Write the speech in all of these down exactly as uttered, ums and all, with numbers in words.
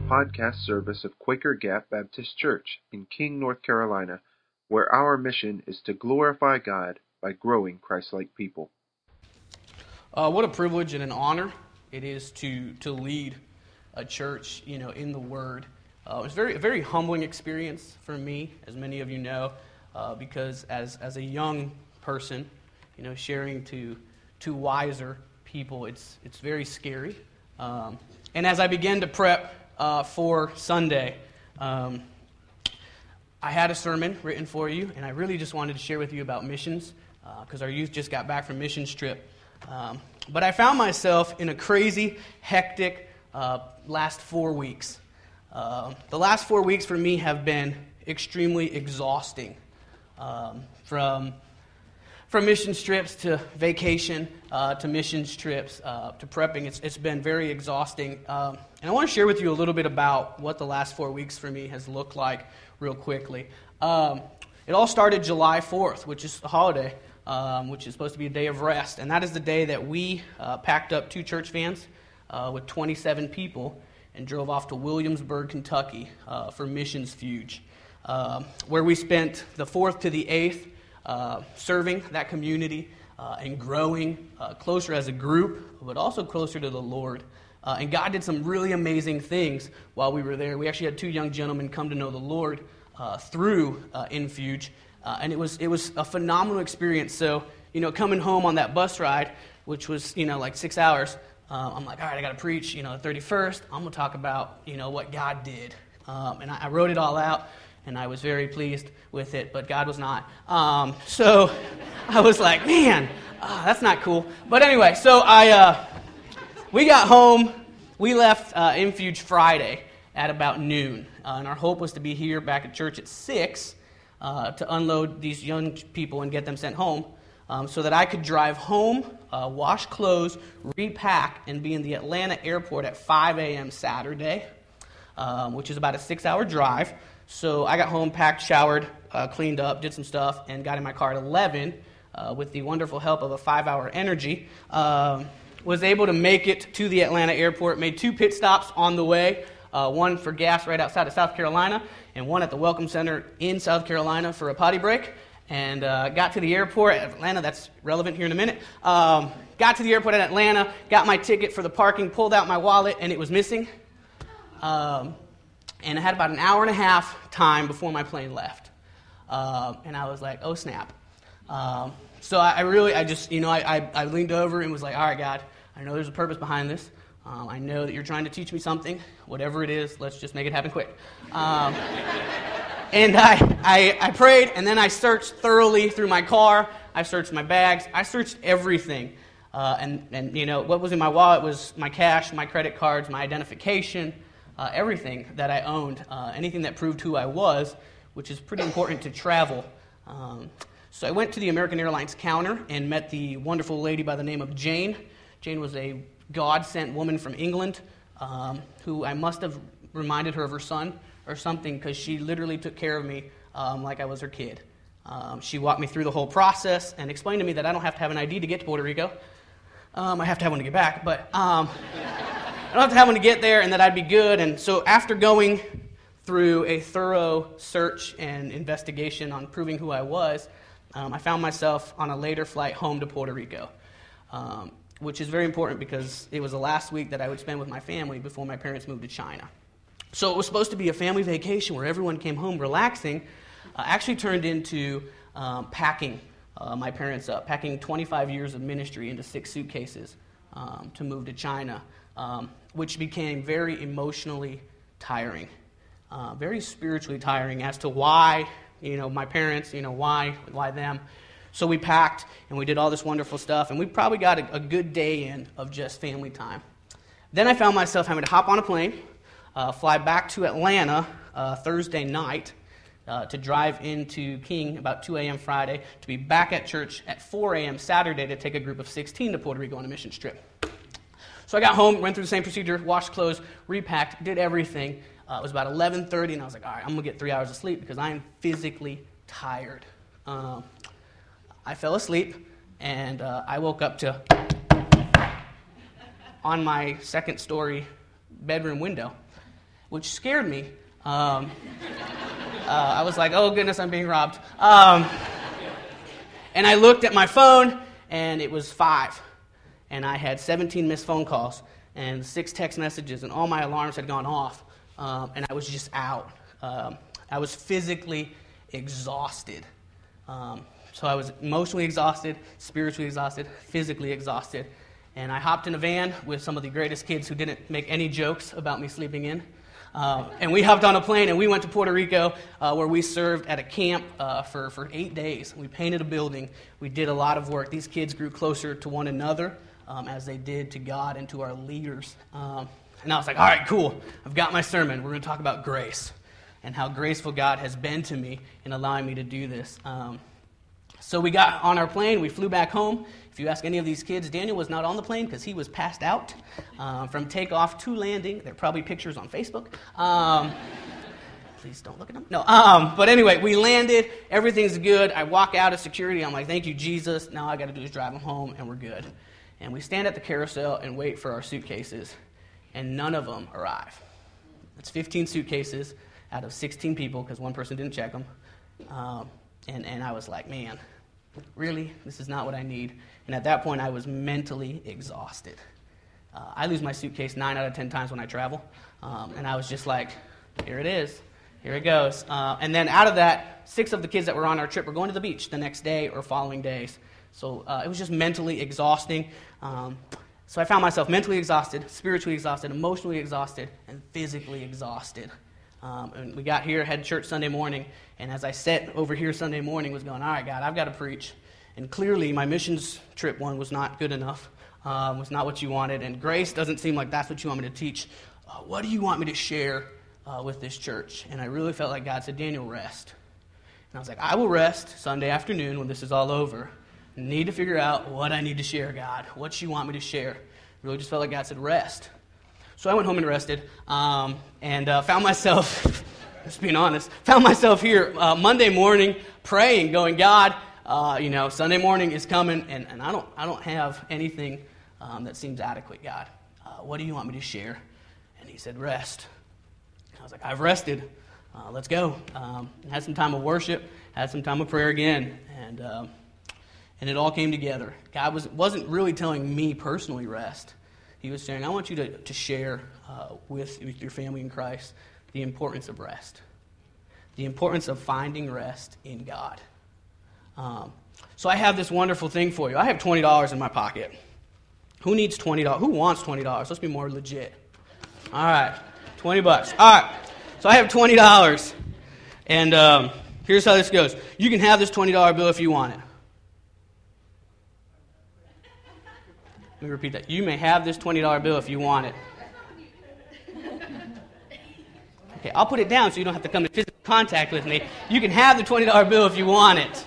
podcast service of Quaker Gap Baptist Church in King, North Carolina, where our mission is to glorify God by growing Christ-like people. Uh, what a privilege and an honor it is to to lead a church, you know, in the Word. Uh, it was very a very humbling experience for me, as many of you know, uh, because as as a young person, you know, sharing to to wiser people, it's it's very scary. Um, and as I began to prep uh, for Sunday, um, I had a sermon written for you, and I really just wanted to share with you about missions, because uh, our youth just got back from missions trip. Um, but I found myself in a crazy, hectic uh, last four weeks. Uh, the last four weeks for me have been extremely exhausting. Um, from from missions trips to vacation uh, to missions trips uh, to prepping, it's it's been very exhausting. Um, and I want to share with you a little bit about what the last four weeks for me has looked like real quickly. Um, it all started July fourth, which is a holiday. Um, which is supposed to be a day of rest. And that is the day that we uh, packed up two church vans uh, with twenty-seven people and drove off to Williamsburg, Kentucky uh, for Missions Fuge, uh, where we spent the fourth to the eighth uh, serving that community uh, and growing uh, closer as a group, but also closer to the Lord. Uh, and God did some really amazing things while we were there. We actually had two young gentlemen come to know the Lord uh, through uh, Infuge. Uh, and it was it was a phenomenal experience. So, you know, coming home on that bus ride, which was, you know, like six hours, uh, I'm like, all right, I got to preach, you know, the thirty-first. I'm going to talk about, you know, what God did. Um, and I, I wrote it all out, and I was very pleased with it, but God was not. Um, so I was like, man, uh, that's not cool. But anyway, so I uh, we got home. We left uh, Infuge Friday at about noon, uh, and our hope was to be here back at church at six. Uh, to unload these young people and get them sent home um, so that I could drive home, uh, wash clothes, repack, and be in the Atlanta airport at five a.m. Saturday, um, which is about a six-hour drive. So I got home, packed, showered, uh, cleaned up, did some stuff, and got in my car at eleven uh, with the wonderful help of a five-hour Energy. Um, was able to make it to the Atlanta airport, made two pit stops on the way, uh, one for gas right outside of South Carolina, and one at the Welcome Center in South Carolina for a potty break, and uh, got to the airport at Atlanta. That's relevant here in a minute. Um, got to the airport at Atlanta, got my ticket for the parking, pulled out my wallet, and it was missing. Um, and I had about an hour and a half time before my plane left. Um, and I was like, oh, snap. Um, so I, I really, I just, you know, I, I, I leaned over and was like, all right, God, I know there's a purpose behind this. Um, I know that you're trying to teach me something. Whatever it is, let's just make it happen quick. Um, and I, I I prayed, and then I searched thoroughly through my car. I searched my bags. I searched everything. Uh, and, and, you know, what was in my wallet was my cash, my credit cards, my identification, uh, everything that I owned, uh, anything that proved who I was, which is pretty important to travel. Um, so I went to the American Airlines counter and met the wonderful lady by the name of Jane. Jane was a God-sent woman from England, um, who I must have reminded her of her son or something, because she literally took care of me um, like I was her kid. Um, she walked me through the whole process and explained to me that I don't have to have an I D to get to Puerto Rico. Um, I have to have one to get back, but um, I don't have to have one to get there, and that I'd be good. And so after going through a thorough search and investigation on proving who I was, um, I found myself on a later flight home to Puerto Rico. Um, which is very important because it was the last week that I would spend with my family before my parents moved to China. So it was supposed to be a family vacation where everyone came home relaxing, uh, actually turned into um, packing uh, my parents up, packing twenty-five years of ministry into six suitcases um, to move to China, um, which became very emotionally tiring, uh, very spiritually tiring as to why, you know, my parents, you know, why, why them. So we packed, and we did all this wonderful stuff, and we probably got a, a good day in of just family time. Then I found myself having to hop on a plane, uh, fly back to Atlanta uh, Thursday night uh, to drive into King about two a.m. Friday, to be back at church at four a.m. Saturday to take a group of sixteen to Puerto Rico on a mission trip. So I got home, went through the same procedure, washed clothes, repacked, did everything. Uh, it was about eleven thirty, and I was like, all right, I'm going to get three hours of sleep because I am physically tired. Um, I fell asleep, and uh, I woke up to on my second-story bedroom window. which scared me. Um, uh, I was like, oh goodness, I'm being robbed. Um, and I looked at my phone, and it was five. And I had seventeen missed phone calls and six text messages, and all my alarms had gone off. Um, and I was just out. Um, I was physically exhausted. Um, so I was emotionally exhausted, spiritually exhausted, physically exhausted. And I hopped in a van with some of the greatest kids who didn't make any jokes about me sleeping in. Um, and we hopped on a plane and we went to Puerto Rico, uh, where we served at a camp uh, for, for eight days. We painted a building. We did a lot of work. These kids grew closer to one another um, as they did to God and to our leaders. Um, and I was like, all right, cool. I've got my sermon. We're going to talk about grace and how graceful God has been to me in allowing me to do this. Um, so we got on our plane. We flew back home. If you ask any of these kids, Daniel was not on the plane because he was passed out uh, from takeoff to landing. There are probably pictures on Facebook. Um, please don't look at them. No. Um, but anyway, we landed. Everything's good. I walk out of security. I'm like, thank you, Jesus. Now all I got to do is drive them home, and we're good. And we stand at the carousel and wait for our suitcases, and none of them arrive. It's fifteen suitcases out of sixteen people because one person didn't check them. Um, and, and I was like, man, really? This is not what I need. And at that point, I was mentally exhausted. Uh, I lose my suitcase nine out of ten times when I travel. Um, and I was just like, here it is. Here it goes. Uh, and then out of that, six of the kids that were on our trip were going to the beach the next day or following days. So uh, it was just mentally exhausting. Um, so I found myself mentally exhausted, spiritually exhausted, emotionally exhausted, and physically exhausted. Um, and we got here, had church Sunday morning, and as I sat over here Sunday morning, was going, all right, God, I've got to preach. And clearly, my missions trip one was not good enough, um, was not what you wanted, and grace doesn't seem like that's what you want me to teach. Uh, what do you want me to share uh, with this church? And I really felt like God said, Daniel, rest. And I was like, I will rest Sunday afternoon when this is all over. I need to figure out what I need to share, God, what you want me to share. Really just felt like God said, rest. So I went home and rested, um, and uh, found myself, just being honest, found myself here uh, Monday morning praying, going, God, uh, you know, Sunday morning is coming, and, and I don't I don't have anything um, that seems adequate, God. Uh, what do you want me to share? And he said, rest. I was like, I've rested. Uh, let's go. Um, had some time of worship, had some time of prayer again, and um, and it all came together. God was, wasn't really telling me personally rest. He was saying, I want you to, to share uh, with, with your family in Christ the importance of rest, the importance of finding rest in God. Um, so I have this wonderful thing for you. I have twenty dollars in my pocket. Who needs twenty dollars? Who wants twenty dollars? Let's be more legit. All right, twenty bucks. All right, so I have twenty dollars, and um, here's how this goes. You can have this twenty dollar bill if you want it. Let me repeat that. You may have this twenty dollar bill if you want it. Okay, I'll put it down so you don't have to come to physical contact with me. You can have the twenty dollar bill if you want it.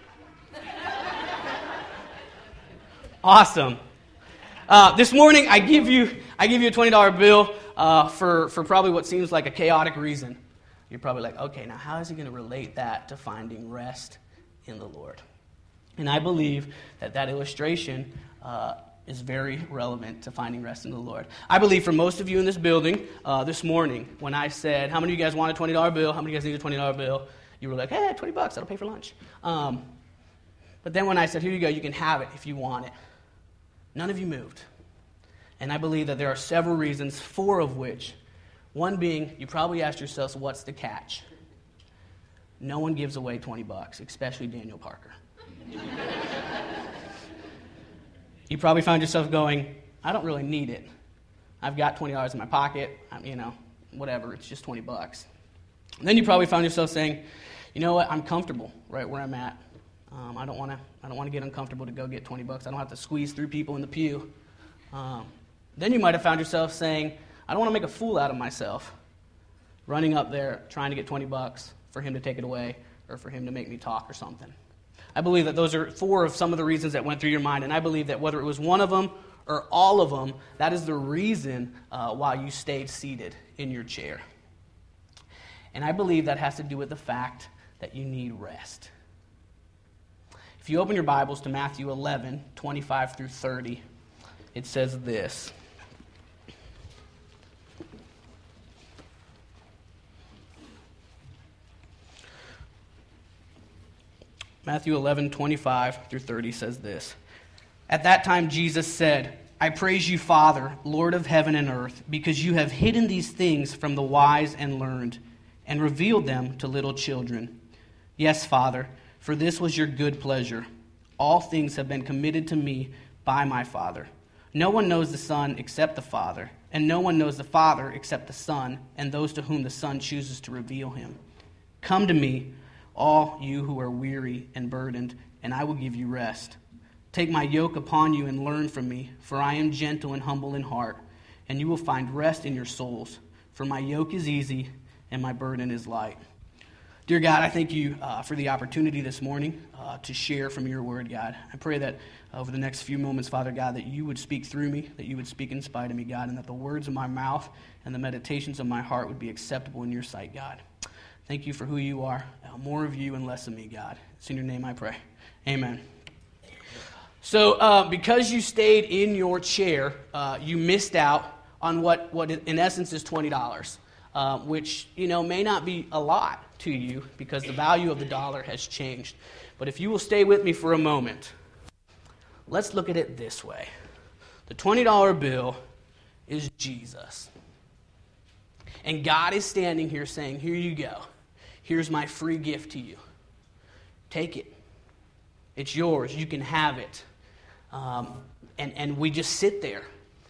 Awesome. Uh, this morning, I give you I give you a twenty dollar bill uh, for, for probably what seems like a chaotic reason. You're probably like, okay, now how is he going to relate that to finding rest in the Lord? And I believe that that illustration uh, is very relevant to finding rest in the Lord. I believe for most of you in this building uh, this morning, when I said, how many of you guys want a twenty dollar bill? How many of you guys need a twenty dollar bill? You were like, hey, twenty bucks, that'll pay for lunch. Um, but then when I said, here you go, you can have it if you want it. None of you moved. And I believe that there are several reasons, four of which, one being, you probably asked yourselves, what's the catch? No one gives away twenty bucks, especially Daniel Parker. You probably found yourself going, I don't really need it. I've got twenty dollars in my pocket. I'm, you know, whatever. It's just twenty bucks. And then you probably found yourself saying, you know what? I'm comfortable right where I'm at. Um, I don't want to. I don't want to get uncomfortable to go get twenty bucks. I don't have to squeeze through people in the pew. Um, then you might have found yourself saying, I don't want to make a fool out of myself, running up there trying to get twenty bucks for him to take it away or for him to make me talk or something. I believe that those are four of some of the reasons that went through your mind, and I believe that whether it was one of them or all of them, that is the reason uh, why you stayed seated in your chair. And I believe that has to do with the fact that you need rest. If you open your Bibles to Matthew eleven, twenty-five through thirty, it says this. Matthew eleven, twenty-five through thirty says this. At that time Jesus said, I praise you, Father, Lord of heaven and earth, because you have hidden these things from the wise and learned, and revealed them to little children. Yes, Father, for this was your good pleasure. All things have been committed to me by my Father. No one knows the Son except the Father, and no one knows the Father except the Son, and those to whom the Son chooses to reveal him. Come to me, all you who are weary and burdened, and I will give you rest. Take my yoke upon you and learn from me, for I am gentle and humble in heart, and you will find rest in your souls. For my yoke is easy and my burden is light. Dear God, I thank you uh, for the opportunity this morning uh, to share from your word, God. I pray that uh, over the next few moments, Father God, that you would speak through me, that you would speak in spite of me, God, and that the words of my mouth and the meditations of my heart would be acceptable in your sight, God. Thank you for who you are. Uh, more of you and less of me, God. It's in your name I pray. Amen. So uh, because you stayed in your chair, uh, you missed out on what, what in essence is twenty dollars, uh, which, you know, may not be a lot to you because the value of the dollar has changed. But if you will stay with me for a moment, let's look at it this way. The twenty dollar bill is Jesus. And God is standing here saying, here you go. Here's my free gift to you. Take it. It's yours. You can have it. Um, and, and we just sit there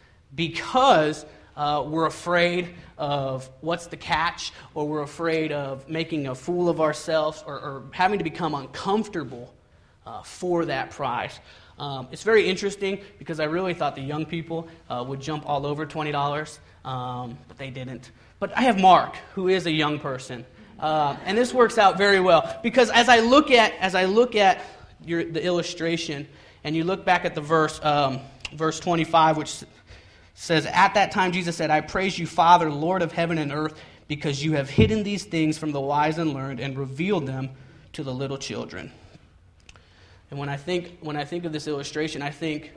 because uh, we're afraid of what's the catch, or we're afraid of making a fool of ourselves, or, or having to become uncomfortable uh, for that prize. Um, it's very interesting because I really thought the young people uh, would jump all over twenty dollars, um, but they didn't. But I have Mark, who is a young person, uh, and this works out very well because as I look at as I look at your, the illustration, and you look back at the verse, um, verse twenty-five, which says, "At that time Jesus said, I praise you, Father, Lord of heaven and earth, because you have hidden these things from the wise and learned and revealed them to the little children." And when I think when I think of this illustration, I think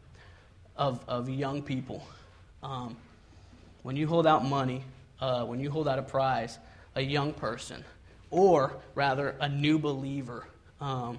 of of young people. Um, when you hold out money, uh, when you hold out a prize, a young person, or rather a new believer, um,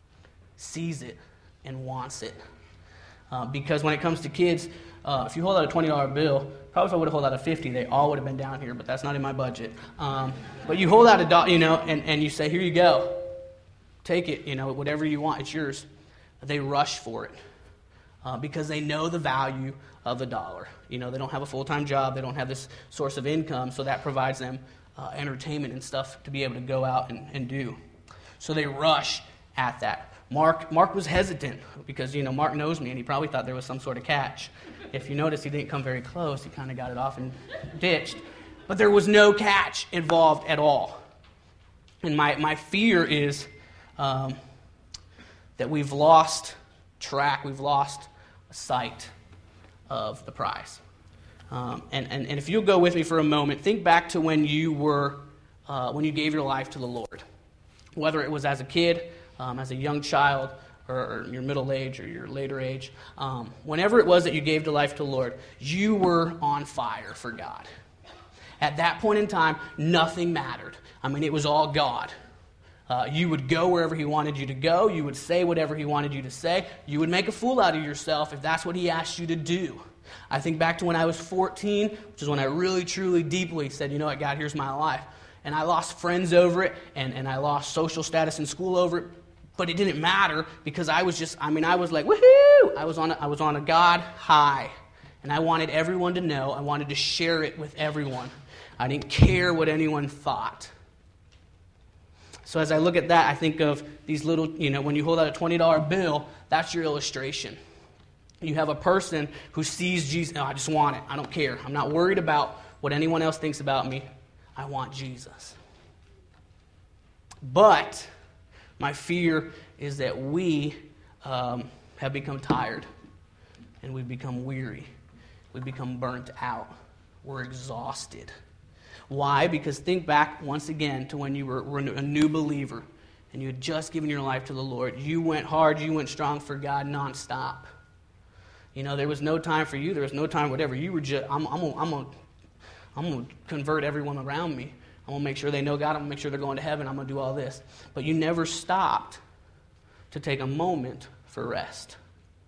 sees it and wants it. Uh, because when it comes to kids, uh, if you hold out a twenty dollar bill, probably if I would have held out a fifty, they all would have been down here, but that's not in my budget. Um, but you hold out a dollar, you know, and, and you say, here you go. Take it, you know, whatever you want, it's yours. They rush for it uh, because they know the value of a dollar. You know, they don't have a full-time job. They don't have this source of income, so that provides them uh, entertainment and stuff to be able to go out and, and do. So they rush at that. Mark Mark was hesitant because, you know, Mark knows me, and he probably thought there was some sort of catch. If you notice, he didn't come very close. He kind of got it off and ditched. But there was no catch involved at all. And my, my fear is um, that we've lost track, we've lost sight of the prize. Um, and, and, and if you'll go with me for a moment, think back to when you were, uh, when you gave your life to the Lord. Whether it was as a kid, Um, as a young child, or, or your middle age, or your later age, um, whenever it was that you gave to life to the Lord, you were on fire for God. At that point in time, nothing mattered. I mean, it was all God. Uh, you would go wherever He wanted you to go. You would say whatever He wanted you to say. You would make a fool out of yourself if that's what He asked you to do. I think back to when I was fourteen, which is when I really, truly, deeply said, you know what, God, here's my life. And I lost friends over it, and, and I lost social status in school over it. But it didn't matter because I was just, I mean, I was like, woohoo! I was on a, I was on a God high. And I wanted everyone to know. I wanted to share it with everyone. I didn't care what anyone thought. So as I look at that, I think of these little, you know, when you hold out a twenty dollar bill, that's your illustration. You have a person who sees Jesus. No, I just want it. I don't care. I'm not worried about what anyone else thinks about me. I want Jesus. But my fear is that we um, have become tired, and we've become weary. We've become burnt out. We're exhausted. Why? Because think back once again to when you were, were a new believer, and you had just given your life to the Lord. You went hard, you went strong for God nonstop. You know, there was no time for you. There was no time, whatever. You were just, I'm, I'm, I'm going I'm to convert everyone around me. I'm going to make sure they know God. I'm going to make sure they're going to heaven. I'm going to do all this. But you never stopped to take a moment for rest.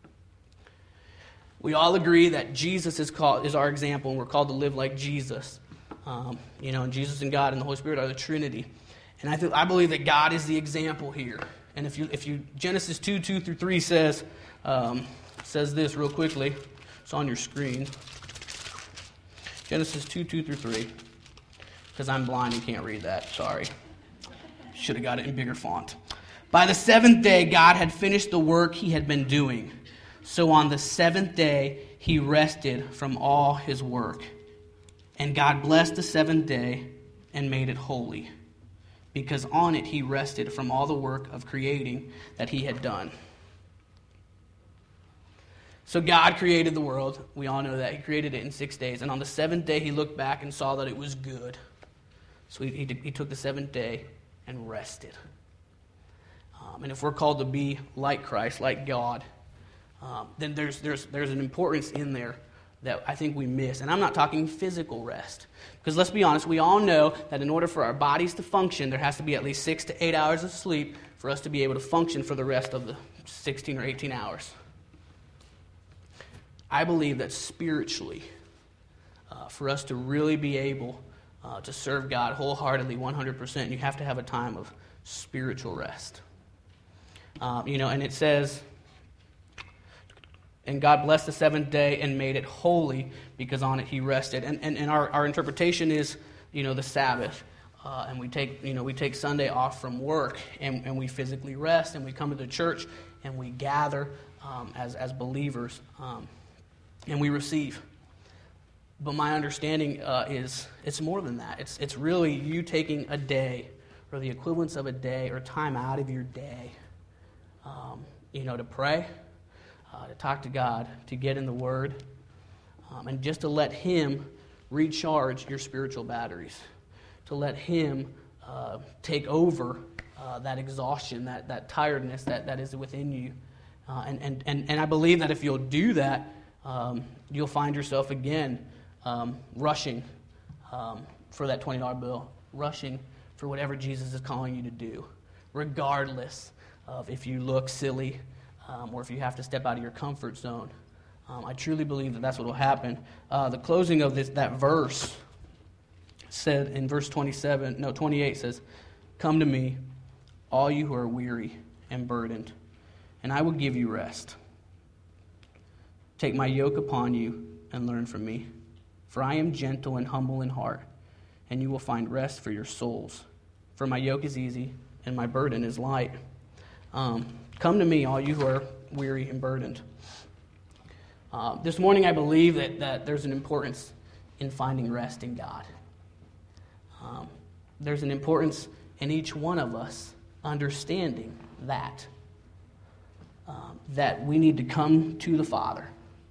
We all agree that Jesus is called is our example, and we're called to live like Jesus. Um, you know, and Jesus and God and the Holy Spirit are the Trinity. And I think I believe that God is the example here. And if you if you Genesis two, two through three says um, says this real quickly. It's on your screen. Genesis two, two through three. Because I'm blind and can't read that. Sorry. Should have got it in bigger font. By the seventh day, God had finished the work he had been doing. So on the seventh day, he rested from all his work. And God blessed the seventh day and made it holy, because on it he rested from all the work of creating that he had done. So God created the world. We all know that. He created it in six days. And on the seventh day, he looked back and saw that it was good. So he, he, he took the seventh day and rested. Um, and if we're called to be like Christ, like God, um, then there's, there's, there's an importance in there that I think we miss. And I'm not talking physical rest. Because let's be honest, we all know that in order for our bodies to function, there has to be at least six to eight hours of sleep for us to be able to function for the rest of the sixteen or eighteen hours. I believe that spiritually, uh, for us to really be able uh, to serve God wholeheartedly, one hundred percent, you have to have a time of spiritual rest. Um, you know, and it says, and God blessed the seventh day and made it holy, because on it he rested. And and, and our, our interpretation is, you know, the Sabbath. Uh, and we take, you know, we take Sunday off from work, and, and we physically rest, and we come to the church, and we gather um, as, as believers. Um, And we receive. But my understanding uh, is it's more than that. It's it's really you taking a day, or the equivalence of a day, or time out of your day, um, you know, to pray, uh, to talk to God, to get in the Word, um, and just to let Him recharge your spiritual batteries, to let Him uh, take over uh, that exhaustion, that that tiredness that, that is within you. Uh, and, and, and, and I believe that if you'll do that, Um, you'll find yourself again um, rushing um, for that twenty dollar bill, rushing for whatever Jesus is calling you to do, regardless of if you look silly um, or if you have to step out of your comfort zone. Um, I truly believe that that's what will happen. Uh, the closing of this that verse said in verse twenty-seven, no, twenty-eight says, "Come to me, all you who are weary and burdened, and I will give you rest. Take my yoke upon you and learn from me, for I am gentle and humble in heart, and you will find rest for your souls. For my yoke is easy and my burden is light." Um, come to me, all you who are weary and burdened. Uh, this morning I believe that, that there's an importance in finding rest in God. Um, there's an importance in each one of us understanding that. Um, that we need to come to the Father.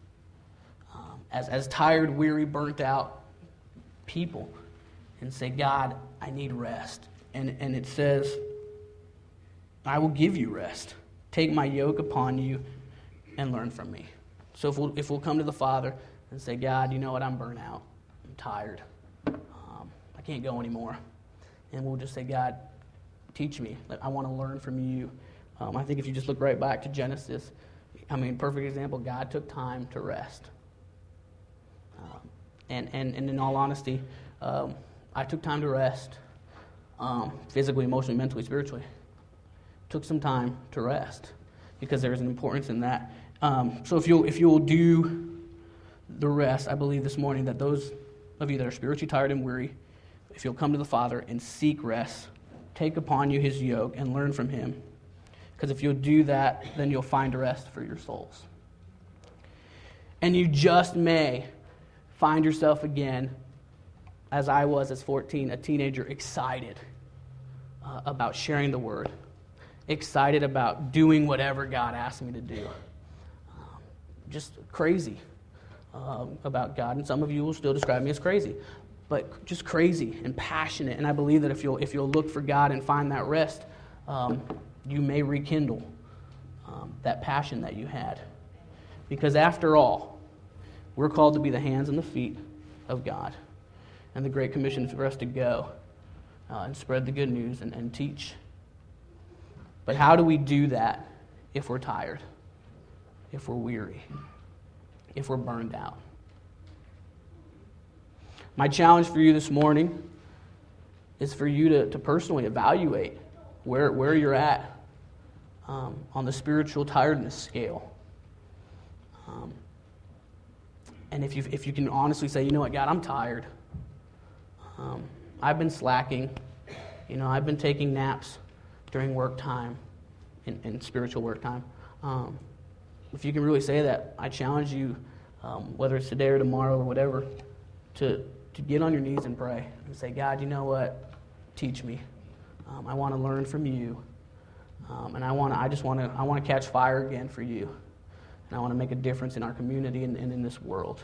As, as tired, weary, burnt out people, and say, God, I need rest. And, and it says, I will give you rest. Take my yoke upon you and learn from me. So if we'll, if we'll come to the Father and say, God, you know what, I'm burnt out. I'm tired. Um, I can't go anymore. And we'll just say, God, teach me. I want to learn from you. Um, I think if you just look right back to Genesis, I mean, perfect example, God took time to rest. Um, and, and, and in all honesty, um, I took time to rest, um, physically, emotionally, mentally, spiritually. Took some time to rest because there is an importance in that. Um, so if you'll, if you'll do the rest, I believe this morning that those of you that are spiritually tired and weary, if you'll come to the Father and seek rest, take upon you his yoke and learn from him. Because if you'll do that, then you'll find rest for your souls. And you just may find yourself again, as I was as fourteen, a teenager, excited uh, about sharing the word, excited about doing whatever God asked me to do. Um, just crazy uh, about God, and some of you will still describe me as crazy, but just crazy and passionate. And I believe that if you'll if you'll look for God and find that rest, um, you may rekindle um, that passion that you had, because after all, we're called to be the hands and the feet of God. And the Great Commission is for us to go uh, and spread the good news and, and teach. But how do we do that if we're tired, if we're weary, if we're burned out. My challenge for you this morning is for you to, to personally evaluate where, where you're at um, on the spiritual tiredness scale. Um, and if you if you can honestly say, you know what, God, I'm tired. Um, I've been slacking. You know, I've been taking naps during work time, in, in spiritual work time. Um, if you can really say that, I challenge you, um, whether it's today or tomorrow or whatever, to to get on your knees and pray and say, God, you know what? Teach me. Um, I want to learn from you, um, and I want to. I just want to. I want to catch fire again for you, and I want to make a difference in our community and, and in this world.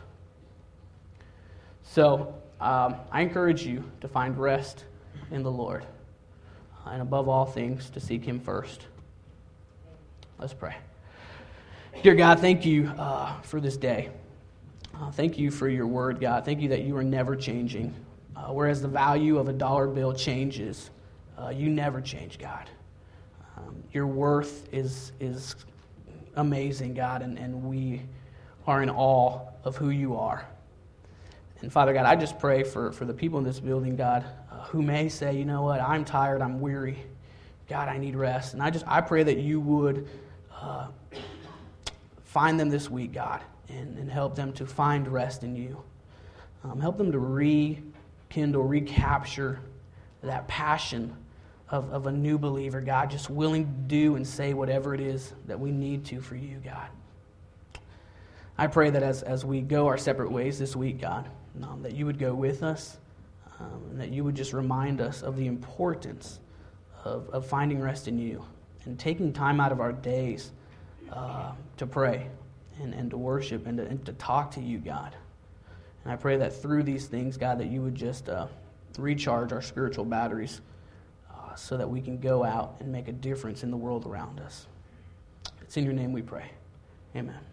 So um, I encourage you to find rest in the Lord, uh, and above all things, to seek Him first. Let's pray. Dear God, thank you uh, for this day. Uh, thank you for your word, God. Thank you that you are never changing. Uh, whereas the value of a dollar bill changes, uh, you never change, God. Um, your worth is is amazing, God, and, and we are in awe of who you are. And Father God, I just pray for, for the people in this building, God, uh, who may say, you know what, I'm tired, I'm weary. God, I need rest. And I just I pray that you would uh, find them this week, God, and, and help them to find rest in you. Um, help them to rekindle, recapture that passion of, of a new believer, God, just willing to do and say whatever it is that we need to for you, God. I pray that as, as we go our separate ways this week, God, um, that you would go with us, um, and that you would just remind us of the importance of, of finding rest in you and taking time out of our days uh, to pray and, and to worship and to, and to talk to you, God. And I pray that through these things, God, that you would just uh, recharge our spiritual batteries uh, so that we can go out and make a difference in the world around us. It's in your name we pray. Amen.